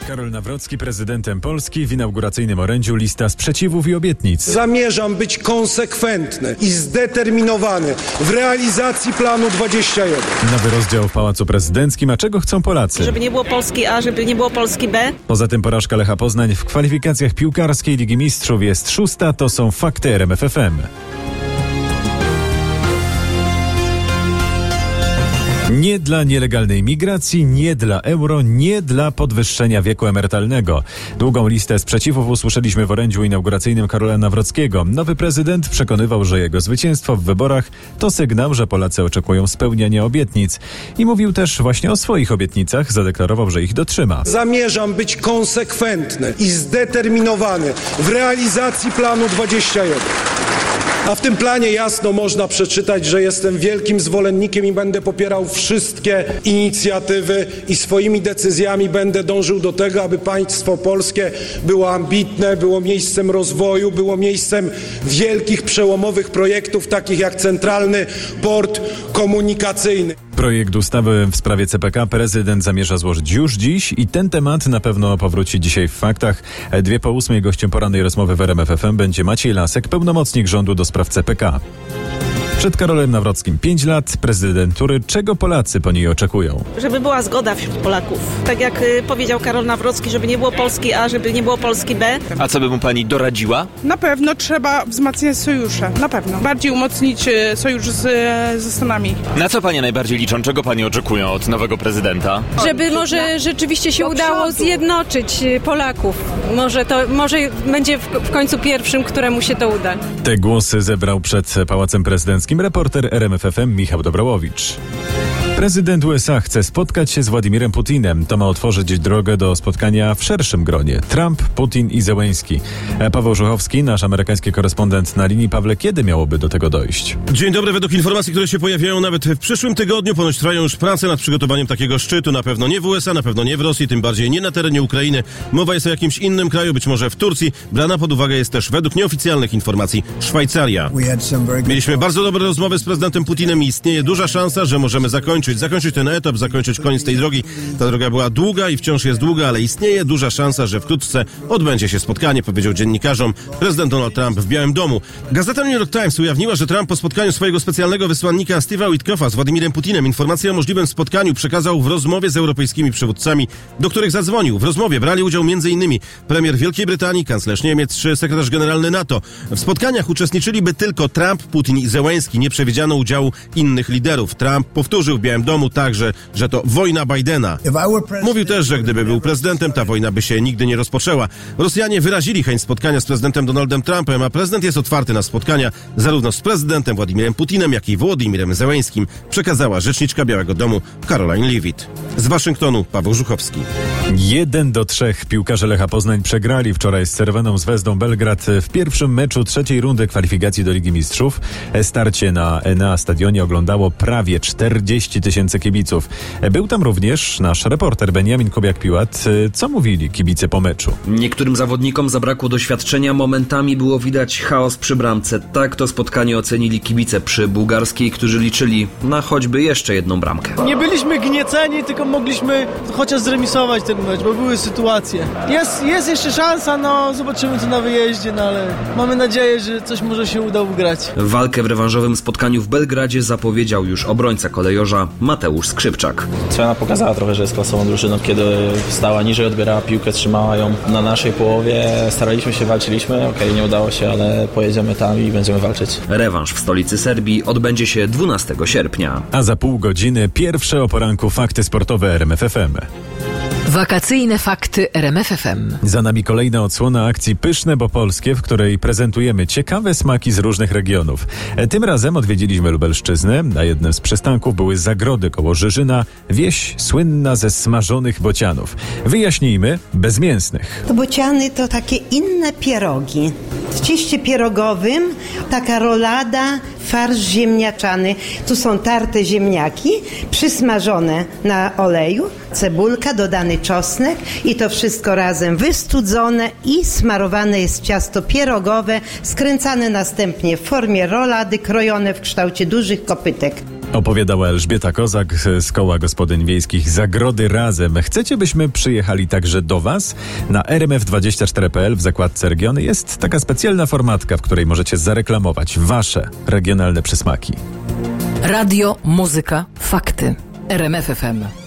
Karol Nawrocki prezydentem Polski, w inauguracyjnym orędziu lista sprzeciwów i obietnic. Zamierzam być konsekwentny i zdeterminowany w realizacji planu 21. Nowy rozdział w Pałacu Prezydenckim, a czego chcą Polacy? Żeby nie było Polski A, żeby nie było Polski B. Poza tym porażka Lecha Poznań w kwalifikacjach piłkarskiej Ligi Mistrzów jest 6. To są fakty RMF FM. Nie dla nielegalnej migracji, nie dla euro, nie dla podwyższenia wieku emerytalnego. Długą listę sprzeciwów usłyszeliśmy w orędziu inauguracyjnym Karola Nawrockiego. Nowy prezydent przekonywał, że jego zwycięstwo w wyborach to sygnał, że Polacy oczekują spełniania obietnic. I mówił też właśnie o swoich obietnicach, zadeklarował, że ich dotrzyma. Zamierzam być konsekwentny i zdeterminowany w realizacji planu 21. A w tym planie jasno można przeczytać, że jestem wielkim zwolennikiem i będę popierał wszystkie inicjatywy i swoimi decyzjami będę dążył do tego, aby państwo polskie było ambitne, było miejscem rozwoju, było miejscem wielkich, przełomowych projektów, takich jak Centralny Port Komunikacyjny. Projekt ustawy w sprawie CPK prezydent zamierza złożyć już dziś i ten temat na pewno powróci dzisiaj w faktach. 7:02 gościem porannej rozmowy w RMF FM będzie Maciej Lasek, pełnomocnik rządu do spraw CPK. Przed Karolem Nawrockim 5 lat prezydentury. Czego Polacy po niej oczekują? Żeby była zgoda wśród Polaków. Tak jak powiedział Karol Nawrocki, żeby nie było Polski A, żeby nie było Polski B. A co by mu pani doradziła? Na pewno trzeba wzmacniać sojusze. Na pewno. Bardziej umocnić sojusz ze Stanami. Na co panie najbardziej liczą? Czego panie oczekują od nowego prezydenta? Żeby może rzeczywiście się udało zjednoczyć Polaków. Może będzie w końcu pierwszym, któremu się to uda. Te głosy zebrał przed Pałacem Prezydenckim reporter RMF FM Michał Dobrołowicz. Prezydent USA chce spotkać się z Władimirem Putinem. To ma otworzyć drogę do spotkania w szerszym gronie. Trump, Putin i Zełenski. Paweł Żuchowski, nasz amerykański korespondent na linii. Pawle, kiedy miałoby do tego dojść? Dzień dobry. Według informacji, które się pojawiają nawet w przyszłym tygodniu, ponoć trwają już prace nad przygotowaniem takiego szczytu. Na pewno nie w USA, na pewno nie w Rosji, tym bardziej nie na terenie Ukrainy. Mowa jest o jakimś innym kraju, być może w Turcji. Brana pod uwagę jest też, według nieoficjalnych informacji, Szwajcaria. Mieliśmy bardzo dobre rozmowy z prezydentem Putinem i istnieje duża szansa, że możemy zakończyć ten etap, zakończyć koniec tej drogi. Ta droga była długa i wciąż jest długa, ale istnieje duża szansa, że wkrótce odbędzie się spotkanie, powiedział dziennikarzom prezydent Donald Trump w Białym Domu. Gazeta New York Times ujawniła, że Trump po spotkaniu swojego specjalnego wysłannika Steve'a Witkoffa z Władimirem Putinem informację o możliwym spotkaniu przekazał w rozmowie z europejskimi przywódcami, do których zadzwonił. W rozmowie brali udział m.in. premier Wielkiej Brytanii, kanclerz Niemiec czy sekretarz generalny NATO. W spotkaniach uczestniczyliby tylko Trump, Putin i Zełenski. Nie przewidziano udziału innych liderów. Trump powtórzył w Białym Domu także, że to wojna Bidena. Mówił też, że gdyby był prezydentem, ta wojna by się nigdy nie rozpoczęła. Rosjanie wyrazili chęć spotkania z prezydentem Donaldem Trumpem, a prezydent jest otwarty na spotkania zarówno z prezydentem Władimirem Putinem, jak i Wołodymirem Zełenskim, przekazała rzeczniczka Białego Domu Caroline Leavitt. Z Waszyngtonu Paweł Żuchowski. 1-3 piłkarze Lecha Poznań przegrali wczoraj z Cerveną z Wezdą Belgrad w pierwszym meczu trzeciej rundy kwalifikacji do Ligi Mistrzów. Starcie na Enea stadionie oglądało prawie 40 000 kibiców. Był tam również nasz reporter Beniamin Kubiak-Piłat. Co mówili kibice po meczu? Niektórym zawodnikom zabrakło doświadczenia, momentami było widać chaos przy bramce. Tak to spotkanie ocenili kibice przy bułgarskiej, którzy liczyli na choćby jeszcze jedną bramkę. Nie byliśmy gnieceni, tylko mogliśmy chociaż zremisować ten mecz, bo były sytuacje. Jest jeszcze szansa, zobaczymy co na wyjeździe, ale mamy nadzieję, że coś może się uda ugrać. Walkę w rewanżowym spotkaniu w Belgradzie zapowiedział już obrońca kolejorza Mateusz Skrzypczak. Cervena pokazała trochę, że jest klasową drużyną, kiedy stała niżej, odbierała piłkę, trzymała ją na naszej połowie. Staraliśmy się, walczyliśmy, nie udało się, ale pojedziemy tam i będziemy walczyć. Rewanż w stolicy Serbii odbędzie się 12 sierpnia. A za pół godziny pierwsze o poranku fakty sportowe RMF FM. Wakacyjne fakty RMF FM. Za nami kolejna odsłona akcji Pyszne, bo polskie, w której prezentujemy ciekawe smaki z różnych regionów. Tym razem odwiedziliśmy Lubelszczyznę. Na jednym z przystanków były zagrody koło Żyżyna, wieś słynna ze smażonych bocianów. Wyjaśnijmy, bezmięsnych. To bociany to takie inne pierogi. W cieście pierogowym taka rolada, farsz ziemniaczany. Tu są tarte ziemniaki, przysmażone na oleju, cebulka, dodany czosnek i to wszystko razem wystudzone i smarowane jest ciasto pierogowe, skręcane następnie w formie rolady, krojone w kształcie dużych kopytek. Opowiadała Elżbieta Kozak z Koła Gospodyń Wiejskich Zagrody Razem. Chcecie, byśmy przyjechali także do Was? Na rmf24.pl w zakładce Regiony jest taka specjalna formatka, w której możecie zareklamować Wasze regionalne przysmaki. Radio, muzyka, fakty. RMF FM.